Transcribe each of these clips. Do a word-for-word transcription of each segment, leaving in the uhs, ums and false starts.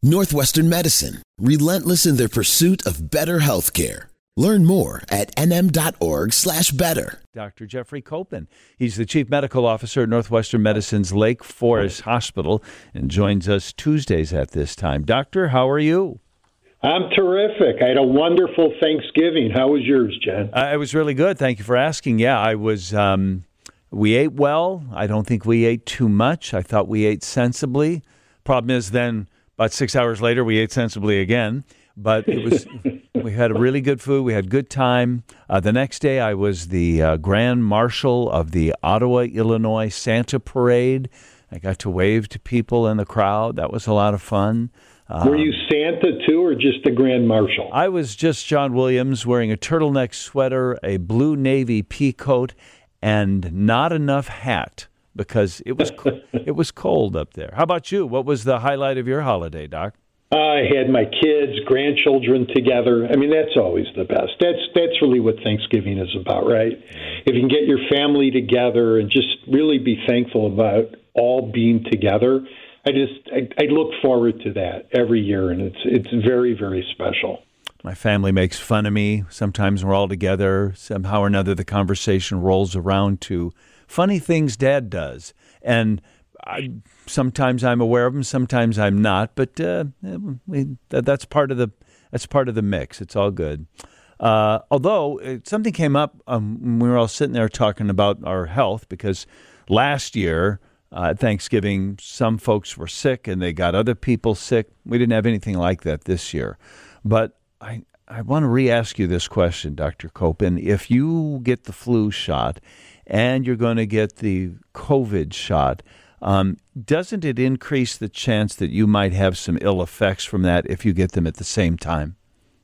Northwestern Medicine, relentless in their pursuit of better healthcare. Learn more at nm.org slash better. Doctor Jeffrey Koppen. He's the Chief Medical Officer at Northwestern Medicine's Lake Forest Hospital and joins us Tuesdays at this time. Doctor, how are you? I'm terrific. I had a wonderful Thanksgiving. How was yours, Jen? Uh, it was really good. Thank you for asking. Yeah, I was, um, we ate well. I don't think we ate too much. I thought we ate sensibly. Problem is then about six hours later, we ate sensibly again. But it was, we had a really good food. We had good time. Uh, the next day, I was the uh, Grand Marshal of the Ottawa, Illinois Santa Parade. I got to wave to people in the crowd. That was a lot of fun. Um, Were you Santa, too, or just the Grand Marshal? I was just John Williams wearing a turtleneck sweater, a blue navy pea coat, and not enough hat because it was it was cold up there. How about you? What was the highlight of your holiday, Doc? I had my kids, grandchildren together. I mean, that's always the best. That's that's really what Thanksgiving is about, right? If you can get your family together and just really be thankful about all being together, I just I, I look forward to that every year, and it's it's very, very special. My family makes fun of me. Sometimes we're all together. Somehow or another, the conversation rolls around to funny things Dad does, and I, sometimes I'm aware of them, sometimes I'm not. But uh, we, that, that's part of the that's part of the mix. It's all good. Uh, although uh, something came up um, when we were all sitting there talking about our health, because last year uh, at Thanksgiving, some folks were sick and they got other people sick. We didn't have anything like that this year. But I I want to re-ask you this question, Doctor Koppen. If you get the flu shot and you're going to get the COVID shot, Um, doesn't it increase the chance that you might have some ill effects from that if you get them at the same time?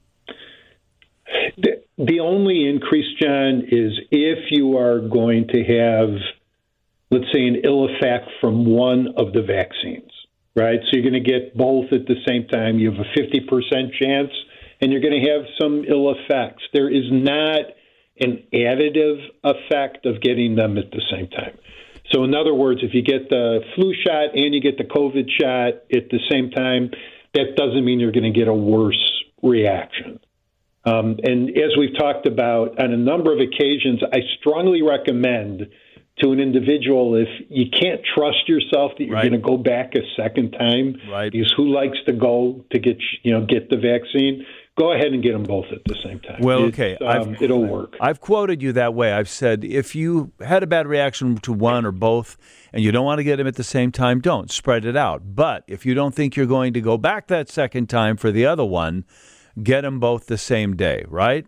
The, the only increase, John, is if you are going to have, let's say, an ill effect from one of the vaccines, right? So you're going to get both at the same time. You have a fifty percent chance, and you're going to have some ill effects. There is not an additive effect of getting them at the same time. So in other words, if you get the flu shot and you get the COVID shot at the same time, that doesn't mean you're going to get a worse reaction. Um, and as we've talked about on a number of occasions, I strongly recommend to an individual, if you can't trust yourself that you're right. going to go back a second time, right. because who likes to go to get, you know, get the vaccine? Go ahead and get them both at the same time. Well, okay. Um, it'll work. I've quoted you that way. I've said if you had a bad reaction to one or both and you don't want to get them at the same time, don't. Spread it out. But if you don't think you're going to go back that second time for the other one, get them both the same day, right?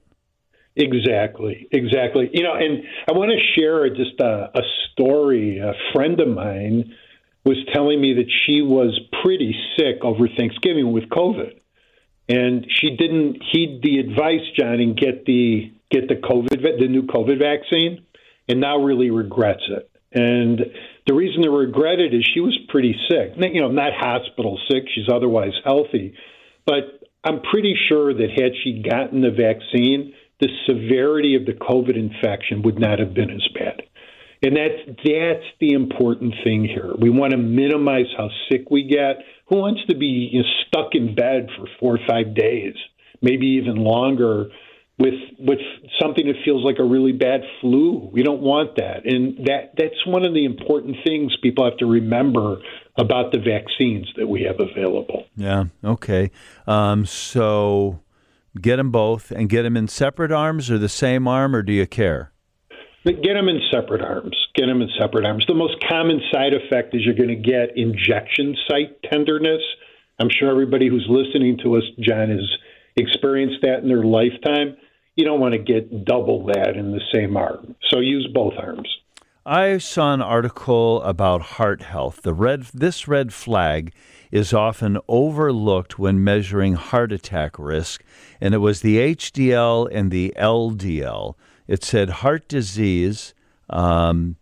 Exactly. Exactly. You know, and I want to share just a, a story. A friend of mine was telling me that she was pretty sick over Thanksgiving with COVID. And she didn't heed the advice, John, and get the get the COVID, the new COVID vaccine, and now really regrets it. And the reason to regret it is she was pretty sick. You know, not hospital sick; she's otherwise healthy. But I'm pretty sure that had she gotten the vaccine, the severity of the COVID infection would not have been as bad. And that's that's the important thing here. We want to minimize how sick we get. Who wants to be, you know, stuck in bed for four or five days, maybe even longer, with with something that feels like a really bad flu? We don't want that. And that that's one of the important things people have to remember about the vaccines that we have available. Yeah, okay. Um, so get them both, and get them in separate arms or the same arm, or do you care? But get them in separate arms. Get them in separate arms. The most common side effect is you're going to get injection site tenderness. I'm sure everybody who's listening to us, John, has experienced that in their lifetime. You don't want to get double that in the same arm. So use both arms. I saw an article about heart health. The red, this red flag is often overlooked when measuring heart attack risk, and it was the H D L and the L D L. It said heart disease um,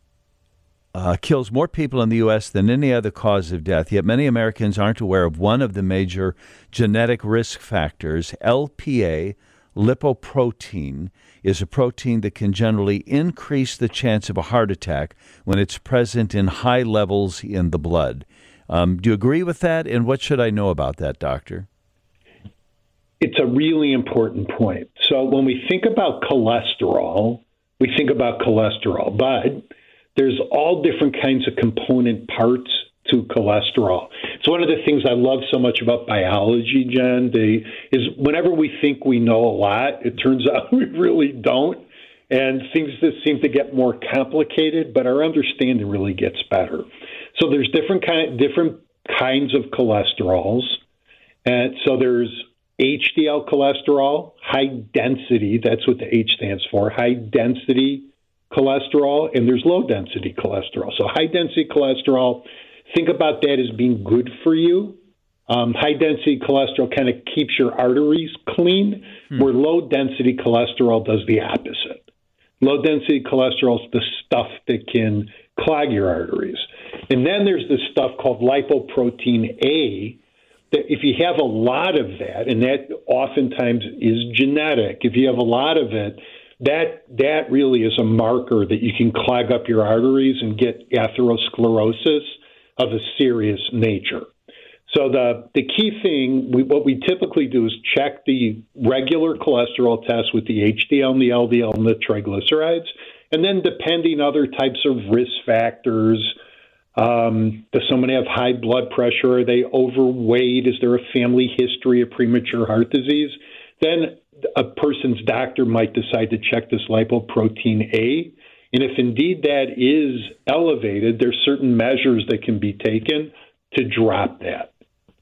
uh, kills more people in the U S than any other cause of death, yet many Americans aren't aware of one of the major genetic risk factors. L P A, lipoprotein, is a protein that can generally increase the chance of a heart attack when it's present in high levels in the blood. Um, do you agree with that? And what should I know about that, doctor? It's a really important point. So when we think about cholesterol, we think about cholesterol, but there's all different kinds of component parts to cholesterol. It's one of the things I love so much about biology, Jen, they, is whenever we think we know a lot, it turns out we really don't. And things just seem to get more complicated, but our understanding really gets better. So there's different kind, different kinds of cholesterols. And so there's H D L cholesterol, high density, that's what the H stands for, high density cholesterol, and there's low density cholesterol. So high density cholesterol, think about that as being good for you. Um, high density cholesterol kind of keeps your arteries clean, hmm. where low density cholesterol does the opposite. Low density cholesterol is the stuff that can clog your arteries. And then there's this stuff called lipoprotein A, that if you have a lot of that, and that oftentimes is genetic, if you have a lot of it, that that really is a marker that you can clog up your arteries and get atherosclerosis of a serious nature. So the, the key thing, we, what we typically do is check the regular cholesterol test with the H D L and the L D L and the triglycerides, and then depending other types of risk factors. Um, does someone have high blood pressure? Are they overweight? Is there a family history of premature heart disease? Then a person's doctor might decide to check this lipoprotein A. And if indeed that is elevated, there's certain measures that can be taken to drop that.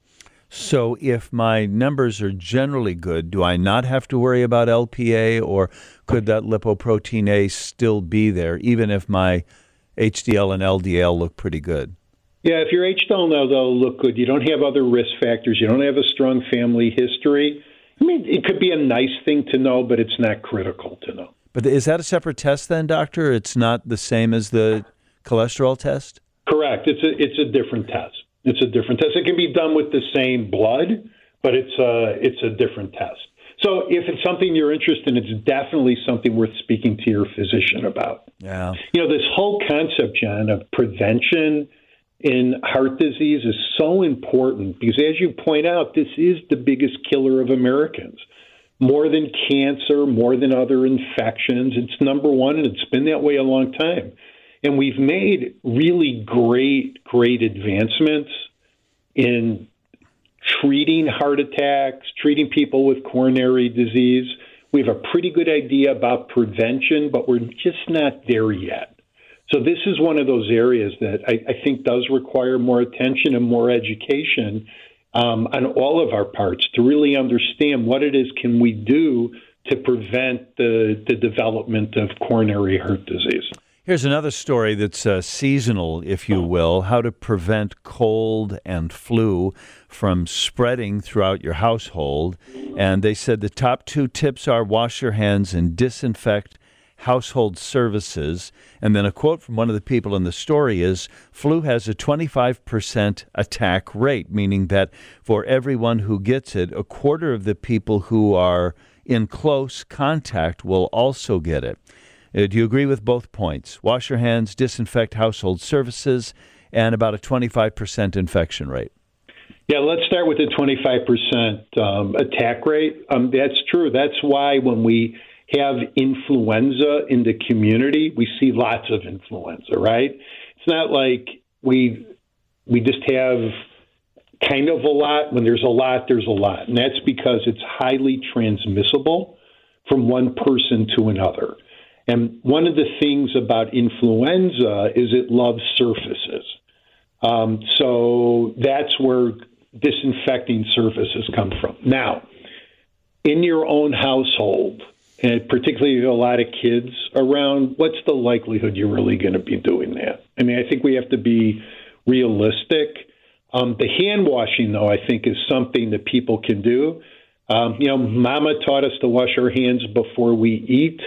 So if my numbers are generally good, do I not have to worry about L P A, or could that lipoprotein A still be there, even if my H D L and L D L look pretty good? Yeah, if your H D L and L D L look good, you don't have other risk factors, you don't have a strong family history. I mean, it could be a nice thing to know, but it's not critical to know. But is that a separate test then, doctor? It's not the same as the cholesterol test? Correct. It's a it's a different test. It's a different test. It can be done with the same blood, but it's a, it's a different test. So if it's something you're interested in, it's definitely something worth speaking to your physician about. Yeah. You know, this whole concept, John, of prevention in heart disease is so important because, as you point out, this is the biggest killer of Americans. More than cancer, more than other infections, it's number one, and it's been that way a long time. And we've made really great, great advancements in treating heart attacks, treating people with coronary disease. We have a pretty good idea about prevention, but we're just not there yet. So this is one of those areas that I, I think does require more attention and more education um, on all of our parts to really understand what it is can we do to prevent the, the development of coronary heart disease. Here's another story that's uh, seasonal, if you will, how to prevent cold and flu from spreading throughout your household. And they said the top two tips are wash your hands and disinfect household services. And then a quote from one of the people in the story is, flu has a twenty-five percent attack rate, meaning that for everyone who gets it, a quarter of the people who are in close contact will also get it. Uh, do you agree with both points? Wash your hands, disinfect household services, and about a twenty-five percent infection rate. Yeah, let's start with the twenty-five percent um, attack rate. Um, that's true. That's why when we have influenza in the community, we see lots of influenza, right? It's not like we we just have kind of a lot. When there's a lot, there's a lot. And that's because it's highly transmissible from one person to another. And one of the things about influenza is it loves surfaces. Um, so that's where disinfecting surfaces come from. Now, in your own household, and particularly if you have a lot of kids around, what's the likelihood you're really going to be doing that? I mean, I think we have to be realistic. Um, the hand washing, though, I think is something that people can do. Um, you know, Mama taught us to wash our hands before we eat.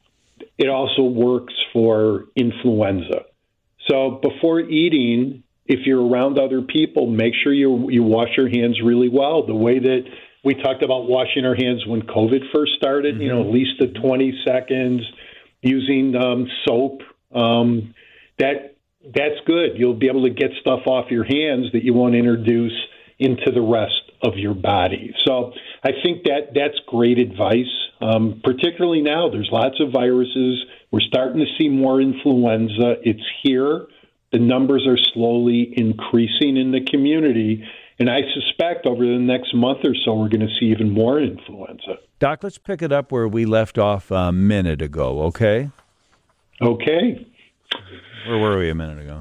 It also works for influenza. So before eating, if you're around other people, make sure you you wash your hands really well. The way that we talked about washing our hands when COVID first started, mm-hmm. you know, at least the twenty seconds, using um, soap. Um, that that's good. You'll be able to get stuff off your hands that you won't introduce into the rest of your body. So I think that that's great advice, um, particularly now. There's lots of viruses. We're starting to see more influenza. It's here. The numbers are slowly increasing in the community. And I suspect over the next month or so, we're going to see even more influenza. Doc, let's pick it up where we left off a minute ago, okay? Okay. Where were we a minute ago?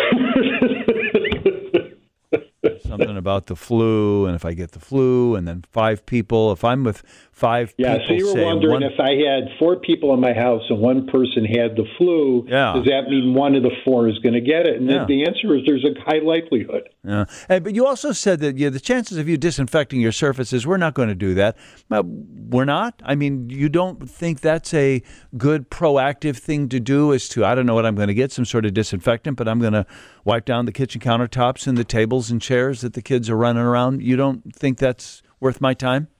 Something about the flu, and if I get the flu, and then five people. If I'm with five yeah, people, so you were say wondering one, if I had four people in my house and one person had the flu, yeah. does that mean one of the four is going to get it? And Yeah. the, the answer is there's a high likelihood. Yeah. And, but you also said that yeah, the chances of you disinfecting your surfaces, we're not going to do that. Well, we're not? I mean, you don't think that's a good proactive thing to do is to, I don't know what I'm going to get, some sort of disinfectant, but I'm going to wipe down the kitchen countertops and the tables and chairs that the kids are running around. You don't think that's worth my time?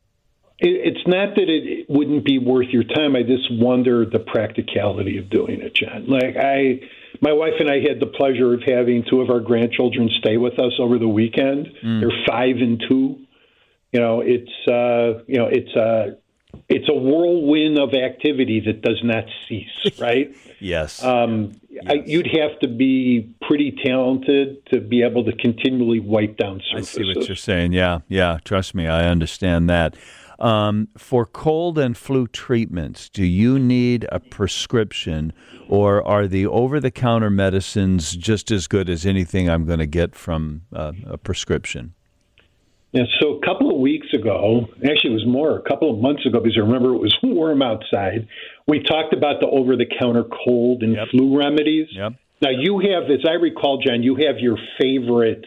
It, it's not that it wouldn't be worth your time. I just wonder the practicality of doing it, John. Like I, my wife and I had the pleasure of having two of our grandchildren stay with us over the weekend. Mm. They're five and two. You know, it's uh, you know, it's a it's a whirlwind of activity that does not cease, right? Yes. Um, yes. I, you'd have to be pretty talented to be able to continually wipe down surfaces. I see what you're saying. Yeah, yeah. Trust me, I understand that. Um, for cold and flu treatments, do you need a prescription, or are the over-the-counter medicines just as good as anything I'm going to get from uh, a prescription? Yeah, so a couple of weeks ago, actually it was more, a couple of months ago, because I remember it was warm outside, we talked about the over-the-counter cold and yep. flu remedies. Yep. Now, you have, as I recall, John, you have your favorite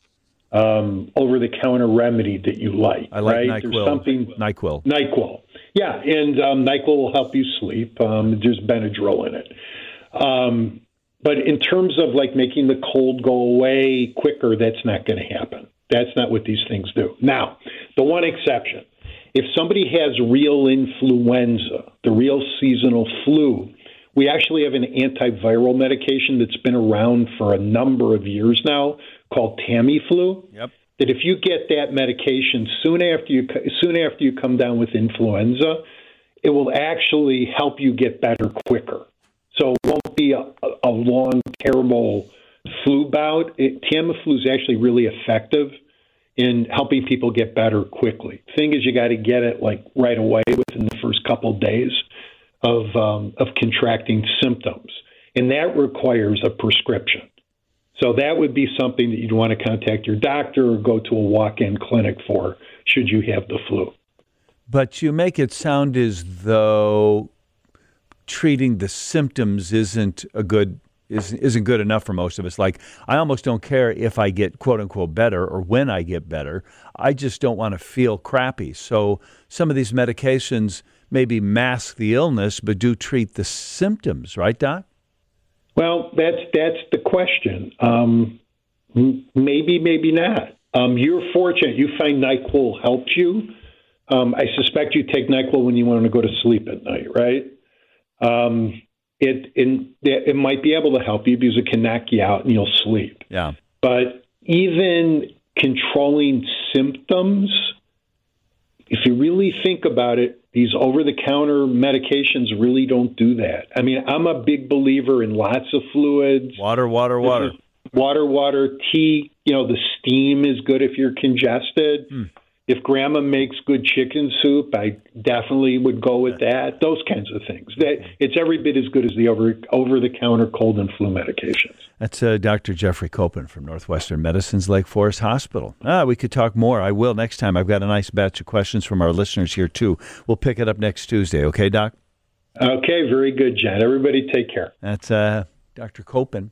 um, over-the-counter remedy that you like, I like right? NyQuil. There's something, NyQuil. NyQuil. Yeah, and um, NyQuil will help you sleep. Um, there's Benadryl in it. Um, but in terms of, like, making the cold go away quicker, that's not going to happen. That's not what these things do. Now, the one exception, if somebody has real influenza, the real seasonal flu, we actually have an antiviral medication that's been around for a number of years now called Tamiflu. Yep. That if you get that medication soon after you soon after you come down with influenza, it will actually help you get better quicker. So it won't be a, a long, terrible flu bout. It, Tamiflu is actually really effective in helping people get better quickly. Thing is, you got to get it like right away within the first couple of days of um, of contracting symptoms, and that requires a prescription. So that would be something that you'd want to contact your doctor or go to a walk-in clinic for, should you have the flu. But you make it sound as though treating the symptoms isn't a good Isn't, isn't good enough for most of us. Like, I almost don't care if I get quote-unquote better or when I get better. I just don't want to feel crappy. So some of these medications maybe mask the illness but do treat the symptoms, right, Doc? Well, that's that's the question. Um, maybe, maybe not. Um, you're fortunate. You find NyQuil helps you. Um, I suspect you take NyQuil when you want to go to sleep at night, right? Um It, it it might be able to help you because it can knock you out and you'll sleep. Yeah. But even controlling symptoms, if you really think about it, these over-the-counter medications really don't do that. I mean, I'm a big believer in lots of fluids. Water, water, water. Water, water, tea. You know, the steam is good if you're congested. Hmm. If Grandma makes good chicken soup, I definitely would go with that. Those kinds of things. That it's every bit as good as the over over the counter cold and flu medications. That's uh, Doctor Jeffrey Copen from Northwestern Medicine's Lake Forest Hospital. Ah, we could talk more. I will next time. I've got a nice batch of questions from our listeners here too. We'll pick it up next Tuesday. Okay, Doc? Okay, very good, Jen. Everybody, take care. That's uh, Doctor Copen.